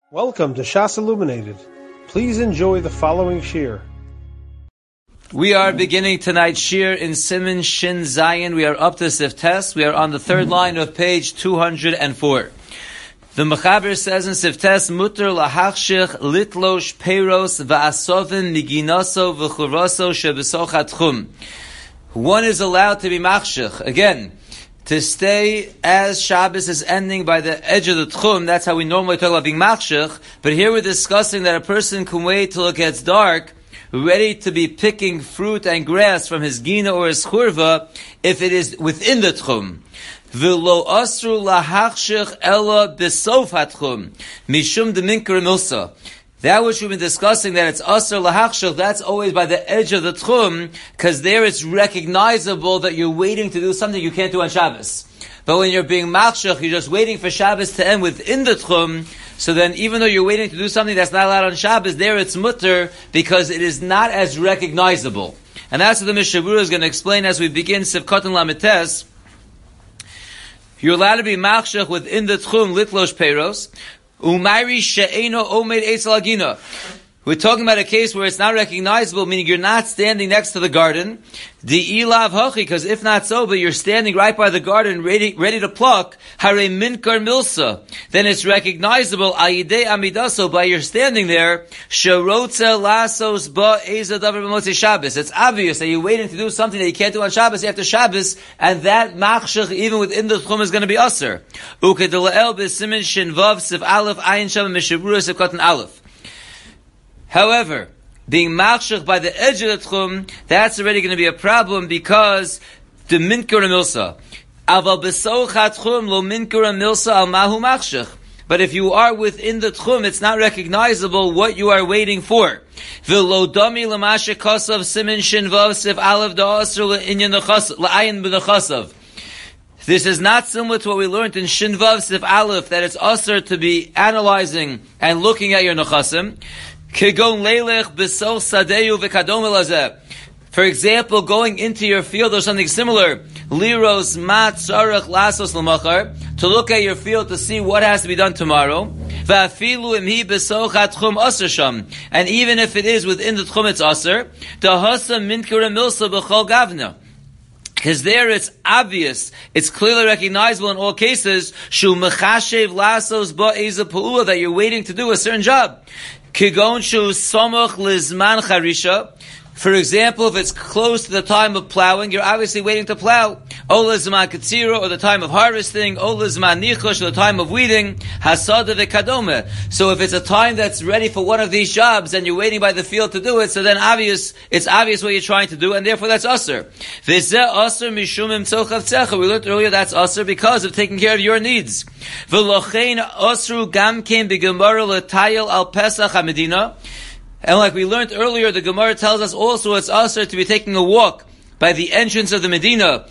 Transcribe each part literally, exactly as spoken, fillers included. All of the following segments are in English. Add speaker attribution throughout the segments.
Speaker 1: Welcome to Shas Illuminated. Please enjoy the following shir.
Speaker 2: We are beginning tonight's shir in Siman Shin Zayin. We are up to Siftes. We are on the third line of page two hundred four. The Mechaber says in Siftes, Mutter lahachshich litlosh peiros va'asovin miginaso v'churaso shebesochat chum. One is allowed to be machshich. Again, to stay as Shabbos is ending by the edge of the tchum. That's how we normally talk about being machshich. But here we're discussing that a person can wait till it gets dark, ready to be picking fruit and grass from his gina or his churva, if it is within the tchum. V'lo asru lahachshich ela besof hatchum mishum deminker milsa. That which we've been discussing, that it's asr lahachshich, that's always by the edge of the tchum, because there it's recognizable that you're waiting to do something you can't do on Shabbos. But when you're being machshich, you're just waiting for Shabbos to end within the tchum, so then even though you're waiting to do something that's not allowed on Shabbos, there it's mutter, because it is not as recognizable. And that's what the Mishnah Berurah is going to explain as we begin Sivkot and Lamites. You're allowed to be machshich within the tchum, litlosh peiros, Umayri she'eno omed eitzel agina. We're talking about a case where it's not recognizable, meaning you're not standing next to the garden. The ilav hachi, because if not so, but you're standing right by the garden, ready, ready to pluck. Hare minkar milsa. Then it's recognizable ayidei amidaso, by your standing there. Sherotze lasos ba eza davar b'motzei Shabbos. It's obvious that you're waiting to do something that you can't do on Shabbos after Shabbos, and that machshich even within the tchum is going to be aser. Ukedelael b'simin shin vav siv aleph ayin shem Mishnah Berurah sivkatan aleph. However, being machshich by the edge of the tchum, that's already going to be a problem because the minkur milsa. Aval besochat tchum lo minkur milsa al mahu machshich. But if you are within the tchum, it's not recognizable what you are waiting for. V'lo dami l'mashe kosav simin shin vav siv aleph da'asr l'inyan l'ayin b'nechasav. This is not similar to what we learned in Shin Vav Siv Aleph, that it's usher to be analyzing and looking at your nechasim. Kigon leilech b'soch sadeyu v'kadom elazeh. For example, going into your field or something similar, liros mat tzarech lasos l'machar, to look at your field to see what has to be done tomorrow. V'afilu imhi b'soch hatchum aser sham, and even if it is within the tchum, it's aser. Dahasa minkura milsa b'chol gavna. Because there it's obvious, it's clearly recognizable in all cases, shu mechashev lasos ba'eza pa'ula, that you're waiting to do a certain job. Kigon shu somoch lizman charisha. For example, if it's close to the time of plowing, you're obviously waiting to plow. O lizman katsira, or the time of harvesting. O lizman nichosh, or the time of weeding. Hasada v'kadome. So if it's a time that's ready for one of these jobs, and you're waiting by the field to do it, so then obvious, it's obvious what you're trying to do, and therefore that's usher. V'zeh usher mishum imtzoch avtzecha. We learned earlier that's usher because of taking care of your needs. V'lochein usru gamkein b'gemara l'tayil al pesach hamedina. And like we learned earlier, the Gemara tells us also it's usher to be taking a walk by the entrance of the Medina,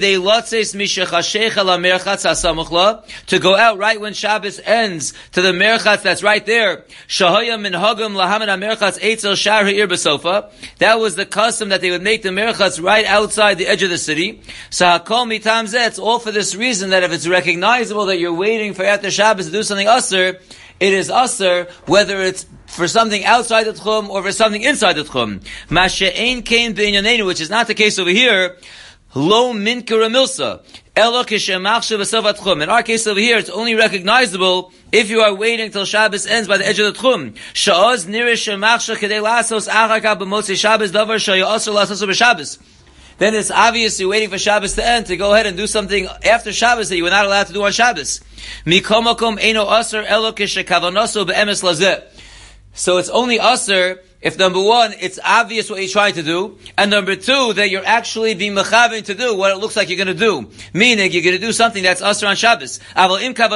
Speaker 2: to go out right when Shabbos ends to the merchatz that's right there. That was the custom that they would make the merchatz right outside the edge of the city. So it's all for this reason, that if it's recognizable that you're waiting for after Shabbos to do something usher, it is usher, whether it's for something outside the tchum or for something inside the tchum. Masha'ein kain b'inyanenu, which is not the case over here. Lo minkara milsa. Elo k'shemachshe v'sov tchum. In our case over here, it's only recognizable if you are waiting till Shabbos ends by the edge of the tchum. Sha'oz nirish shemachshe k'dei lasos achaka b'motzei Shabbos davar sha'yosr lasos b'Shabbos. Then it's obvious you're waiting for Shabbos to end to go ahead and do something after Shabbos that you were not allowed to do on Shabbos. Mikomakom eino aser elo k'shekavanoso be'emes lazeh. So it's only aser if, number one, it's obvious what you're trying to do, and number two, that you're actually being mechaven to do what it looks like you're going to do. Meaning, you're going to do something that's aser on Shabbos. But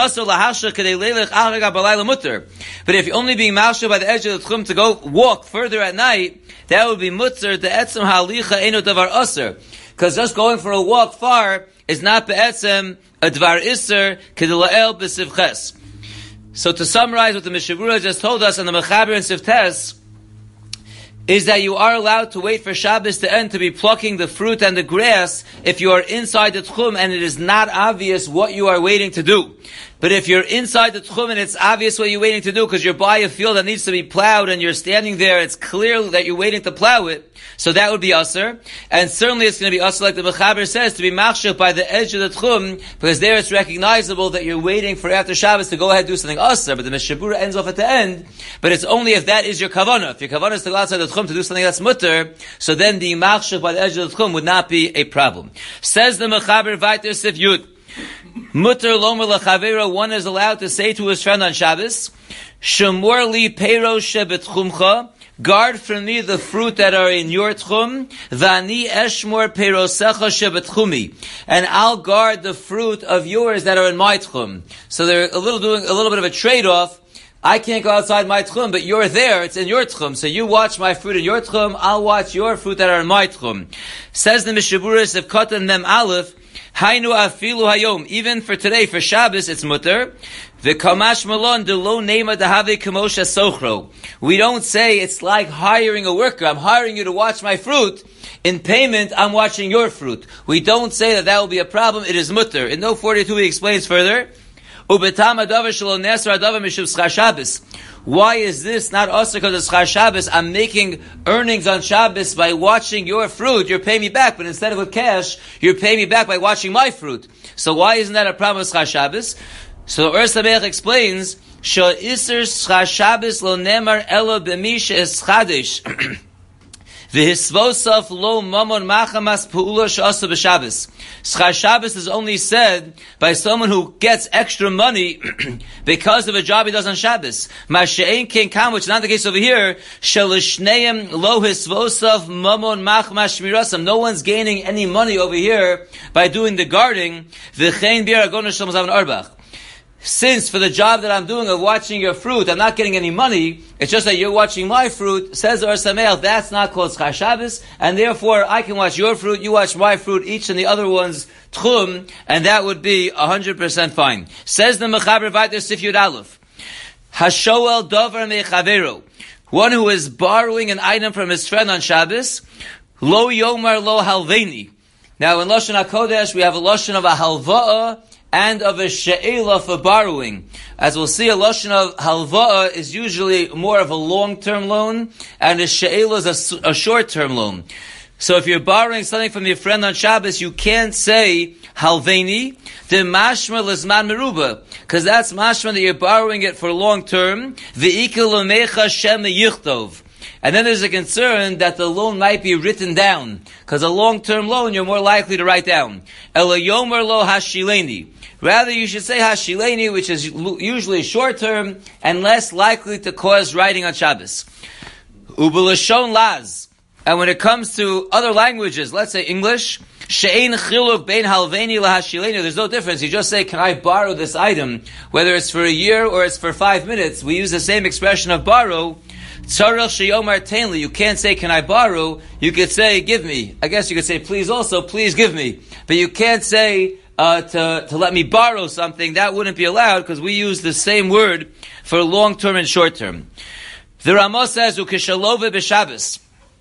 Speaker 2: if you're only being mashal by the edge of the tchum to go walk further at night, that would be mutzer to etzem halicha eno davar aser. Because just going for a walk far is not be'etzem a dvar iser kedelael b'sivches. So to summarize what the Mishnah Berurah just told us on the Mechaber and Siftes, is that you are allowed to wait for Shabbos to end to be plucking the fruit and the grass if you are inside the tchum and it is not obvious what you are waiting to do. But if you're inside the tchum and it's obvious what you're waiting to do because you're by a field that needs to be plowed and you're standing there, it's clear that you're waiting to plow it, so that would be usher. And certainly it's going to be usher, like the Mechaber says, to be machshir by the edge of the tchum, because there it's recognizable that you're waiting for after Shabbos to go ahead and do something usher, but the Mishabura ends off at the end. But it's only if that is your kavanah. If your kavanah is to go outside the tchum to do something that's mutter, so then being machshir by the edge of the tchum would not be a problem. Says the Mechaber Vayter Sif Yud. Mutter lomer lachavera, one is allowed to say to his friend on Shabbos, Shemor li peiro shebetchumcha, guard from me the fruit that are in your tchum, vani eshmor peirosecha shebetchumi, and I'll guard the fruit of yours that are in my tchum. So they're a little doing a little bit of a trade-off. I can't go outside my tchum, but you're there, it's in your tchum. So you watch my fruit in your tchum, I'll watch your fruit that are in my tchum. Says the Mishaburis of Katan Mem Aleph, Hainu afilu hayom. Even for today, for Shabbos, it's mutter. The kamash malon de lo nema dehave kamosha sochro. We don't say it's like hiring a worker. I'm hiring you to watch my fruit. In payment, I'm watching your fruit. We don't say that that will be a problem. It is mutter. In note forty-two, he explains further. Ubetam adavar shelo nesra adavar mishuv schar Shabbos. Why is this not also because it's Char Shabbos? I'm making earnings on Shabbos by watching your fruit. You're paying me back, but instead of with cash, you're paying me back by watching my fruit. So why isn't that a problem with Char Shabbos? So Ur Sameach explains, Shal Iser Char Shabbos lo nemar elo b'mish es chadish. V'hisvosaf lo mamon machamas pu'ula she'asa b'Shabbos. Schar Shabbos is only said by someone who gets extra money because of a job he does on Shabbos. Ma'she'ein ken kam, which is not the case over here. Shelishneim lo hisvosaf mamon machmas shmirasam. No one's gaining any money over here by doing the guarding. V'chein bir agon Shalom Zavan Arbach. Since for the job that I'm doing of watching your fruit, I'm not getting any money, it's just that you're watching my fruit, says Or Sameach, that's not called Char Shabbos, and therefore I can watch your fruit, you watch my fruit, each and the other one's tchum, and that would be one hundred percent fine. Says the Mechaber Vayter Sif Yud Aleph, Hashoel Dover Mechavero, one who is borrowing an item from his friend on Shabbos, Lo Yomar Lo Halveni. Now in Lashon HaKodesh we have a Lashon of a halva'ah, and of a she'ela for borrowing. As we'll see, a lashon of halva'ah is usually more of a long-term loan, and a she'ela is a, a short-term loan. So if you're borrowing something from your friend on Shabbos, you can't say halveni, the mashma lizman meruba, because that's mashma that you're borrowing it for long-term. Ve'ika lomecha shem yichtov. And then there's a concern that the loan might be written down, because a long-term loan you're more likely to write down. Ela yomer lo hashileni. Rather, you should say hashileni, which is usually short-term and less likely to cause writing on Shabbos. Ubelashon laz. And when it comes to other languages, let's say English, she'ein chiluk bein halveni lahashileni, there's no difference. You just say, can I borrow this item? Whether it's for a year or it's for five minutes, we use the same expression of borrow. Tzarech sheyomar tainli. You can't say, can I borrow? You could say, give me. I guess you could say, please also, please give me. But you can't say, uh, to, to let me borrow something. That wouldn't be allowed because we use the same word for long-term and short-term. The Ramah says, ukishalove b'Shabbos.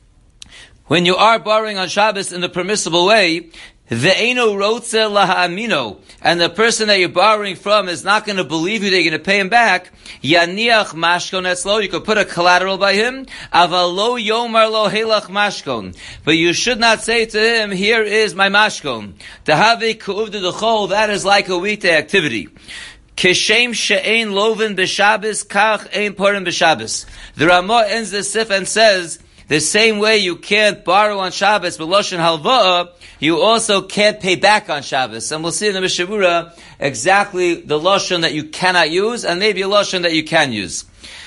Speaker 2: When you are borrowing on Shabbos in the permissible way, ve'eno rotze laha'amino, and the person that you're borrowing from is not going to believe you that you're going to pay him back, yaniach mashkon etzlo, you could put a collateral by him, aval lo yomar lo helach mashkon, but you should not say to him, here is my mashkon. Tehave ku'uvdu d'chol, that is like a weekday activity. Kishem she'ein loven b'Shabbos, kach ein porim b'Shabbos. The Ramah ends the sif and says, the same way you can't borrow on Shabbos, but Lashon Halva'ah, you also can't pay back on Shabbos. And we'll see in the Mishabura exactly the Lashon that you cannot use, and maybe a Lashon that you can use.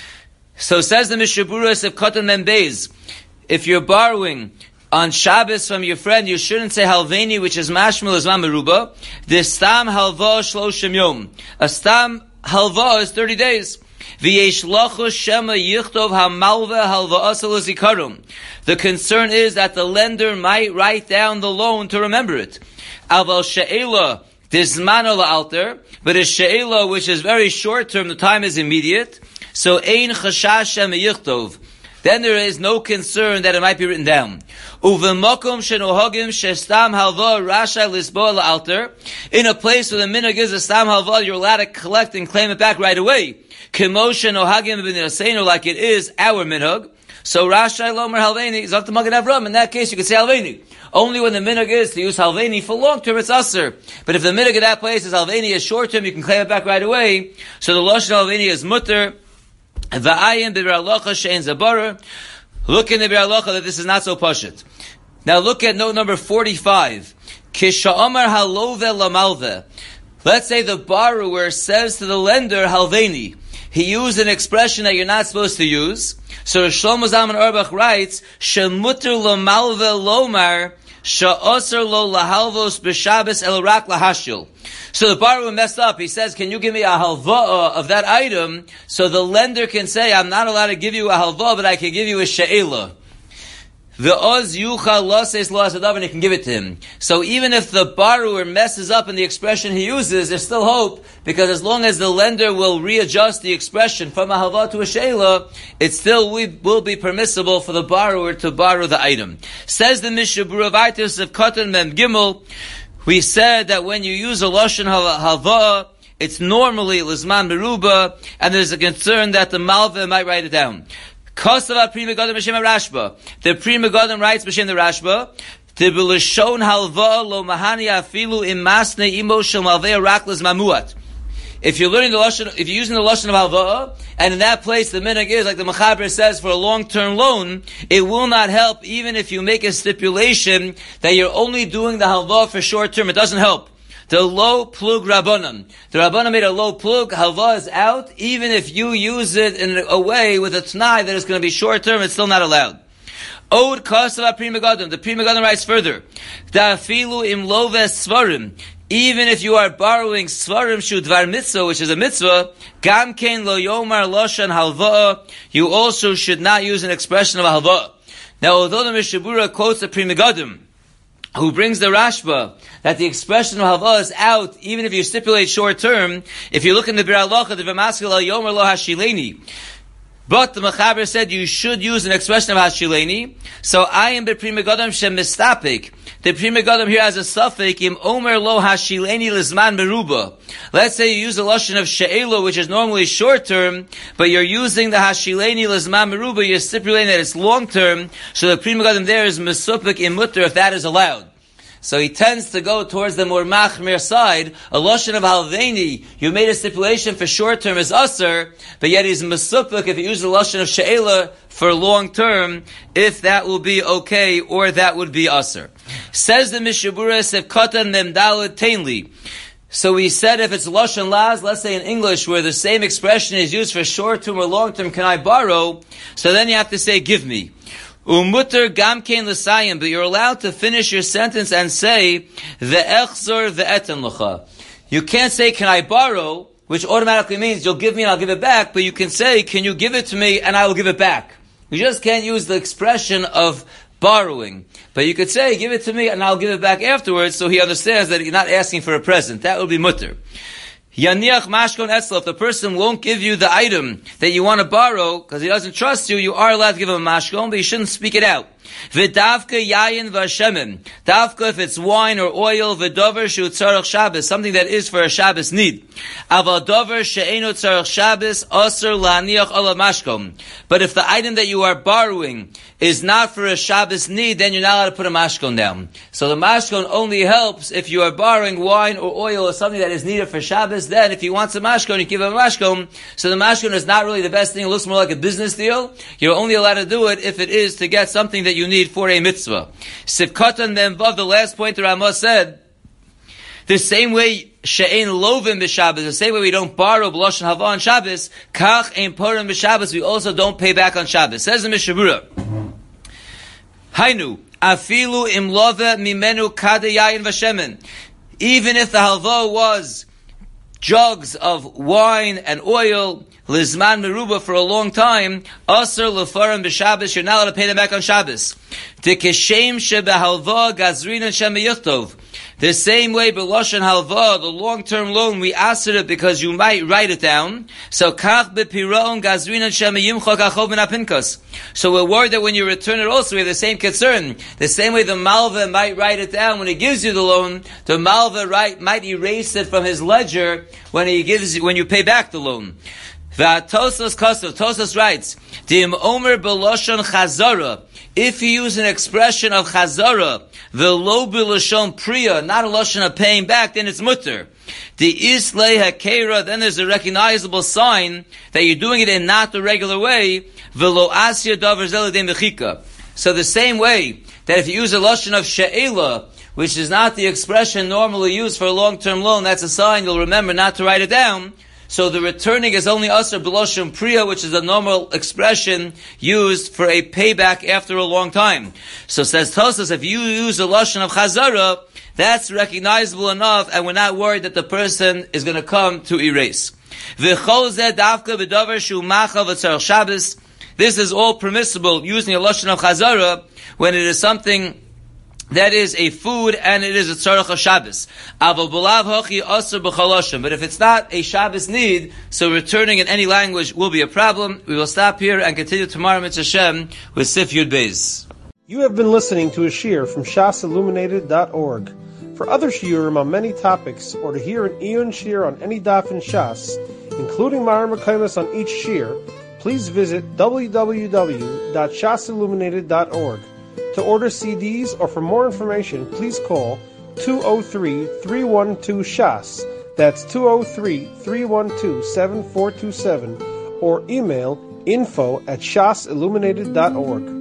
Speaker 2: So says the Mishabura, Sef Katan Mem Beis, if you're borrowing on Shabbos from your friend, you shouldn't say Halveni, which is Mashmal Azman Meruba. The Stam Halva'ah Shloshim Yom. A Stam Halva'ah is thirty days. The concern is that the lender might write down the loan to remember it. But a she'ela which is very short term, the time is immediate. So ein chashash shema yichtov. then there is no concern that it might be written down. Uv'mokum shenohagim shestam halva rasha lisboa la'alter. In a place where the minhag is a stam halva, you're allowed to collect and claim it back right away. Kemo shenohagim b'niraseinu, like it is our minhag. So rasha lomer halveni is up to Magen Avram. In that case, you could say halveni. Only when the minhag is to use halveni for long term, it's usher. But if the minhag of that place is halveni is short term, you can claim it back right away. So the lashon halveni is mutter. Va'ayin b'bir halacha she'en zabarer. Look in the Bir Halacha that this is not so pashut. Now look at note number forty-five. Kisha'amar halove lamalve. Let's say the borrower says to the lender halveni. He used an expression that you're not supposed to use. So Shlomo Zalman Auerbach writes, Shemuter lamalve lomar sha'osar lo lahalvos b'shabes el rak lahashil. So the borrower messed up. He says, can you give me a halva'ah of that item? So the lender can say, I'm not allowed to give you a halva'ah, but I can give you a she'ela. The oz yucha loses lo asadav, and he can give it to him. So even if the borrower messes up in the expression he uses, there's still hope, because as long as the lender will readjust the expression from a halva'ah to a she'ela, it still will be permissible for the borrower to borrow the item. Says the Mishabura Vaitis of Katan Mem Gimel, we said that when you use a lashon halva'ah, it's normally lizman beruba, and there's a concern that the malveh might write it down. Kosava Pri Megadim b'shem Rashba. The Pri Megadim writes b'shem the Rashba. The b'lashon halva'ah lo mahani afilu imasne imo shel malveh rak lizmamuat. If you're learning the lashon, if you're using the lashon of halva'ah, and in that place the minhag is, like the Mechaber says, for a long-term loan, it will not help even if you make a stipulation that you're only doing the halva'ah for short-term. It doesn't help. The low plug rabbanon. The rabbanon made a low plug, halva'ah is out, even if you use it in a way with a t'nai that is going to be short-term, it's still not allowed. Od kasav Pri Megadim. The Pri Megadim writes further, Da'afilu im loves svarim. Even if you are borrowing svarim shu dvar mitzvah, which is a mitzvah, gam kein lo yomar loshan halva'ah, you also should not use an expression of a halva'ah. Now, although the Mishabura quotes the Pri Megadim, who brings the Rashba, that the expression of halva'ah is out, even if you stipulate short term, if you look in the Bir Halacha, the V'maskil al yomer lo hashileni, but the Mechaber said you should use an expression of hashileni, so I am the Pri Megadim shem mistapik. The Pri Megadim here has a suffix, im omer lo hashileni lizman meruba. Let's say you use a lashon of she'ela, which is normally short term, but you're using the hashileni lizman meruba, you're stipulating that it's long term, so the Pri Megadim there is mesupik im mutter, if that is allowed. So he tends to go towards the more machmir side. A lashon of halveni, you made a stipulation for short term is usher, but yet he's mesupik if you use the lashon of she'ela for long term, if that will be okay or that would be usher. Says the Mishabura Sef Katan Memdalad Tainli. So we said if it's lashon laz, let's say in English, where the same expression is used for short term or long term, can I borrow? So then you have to say, give me. Umutter gamkein l'sayim, but you're allowed to finish your sentence and say ve'echzor ve'eten l'cha. You can't say, can I borrow, which automatically means you'll give me and I'll give it back, but you can say, can you give it to me and I will give it back. You just can't use the expression of borrowing. But you could say, give it to me and I'll give it back afterwards, so he understands that you're not asking for a present. That would be mutter. Yaniach mashkon etzlo, if the person won't give you the item that you want to borrow, because he doesn't trust you, you are allowed to give him a mashkon, but you shouldn't speak it out. V'davka yayin v'ashemen. Davka, if it's wine or oil, v'dover shu tzarech Shabbos, something that is for a Shabbos need. Aval dover she'eno tzarech Shabbos, aser la'aniach ala mashkon. But if the item that you are borrowing is not for a Shabbos need, then you're not allowed to put a mashkon down. So the mashkon only helps if you are borrowing wine or oil or something that is needed for Shabbos. Then if he wants a mashkon, you give him a mashkon. So the mashkon is not really the best thing. It looks more like a business deal. You're only allowed to do it if it is to get something that you need for a mitzvah. Sivkatan Memvav, the last point the Ramah said, the same way she'ein lovim b'Shabbos, the same way we don't borrow b'lashon hava on Shabbos, kach ein porim b'Shabbos, we also don't pay back on Shabbos. Says the Mishabura, Hainu, afilu im love mimenu kada yayin v'shemen. Even if the halva was jugs of wine and oil, lizman meruba, for a long time, aser lefarim b'Shabbos, you're not allowed to pay them back on Shabbos. Tekeshem shebehalva gazrin and shemeyuchtov. The same way, B'loshen halva, the long-term loan, we asked it because you might write it down. So, kach b'piraon gazrinan shemayimchok achov min apinkas. So we're worried that when you return it also, we have the same concern. The same way the malva might write it down when he gives you the loan, the malva right, might erase it from his ledger when he gives, when you pay back the loan. V'atosos kosov, Tosos writes, Dim omer b'loshen chazara, if you use an expression of chazara, the lo b'lashon priya, not a lashon of paying back, then it's mutter. The islay hakera, then there's a recognizable sign that you're doing it in not the regular way. V'lo asya davar zeladei mechika. So the same way that if you use a lashon of she'ela, which is not the expression normally used for a long-term loan, that's a sign you'll remember not to write it down. So the returning is only asr b'loshen priya, which is a normal expression used for a payback after a long time. So says Tosas, if you use a lashon of chazara, that's recognizable enough, and we're not worried that the person is going to come to erase. V'chol zeh davka b'davar shu machav v'tzarech Shabbos. This is all permissible using a lashon of chazara when it is something that is a food and it is a tzarech of Shabbos. But if it's not a Shabbos need, so returning in any language will be a problem. We will stop here and continue tomorrow, Mitzvah Shem, with Sif Yud Beis.
Speaker 1: You have been listening to a shiur from shas illuminated dot org. For other shiurim on many topics, or to hear an Iyun shiur on any daf in Shas, including Mareh Mekomos on each shiur, please visit w w w dot shas illuminated dot org. To order C Ds or for more information, please call two oh three, three one two, S H A S. That's two oh three, three one two, seven four two seven. Or email info at shas illuminated dot org.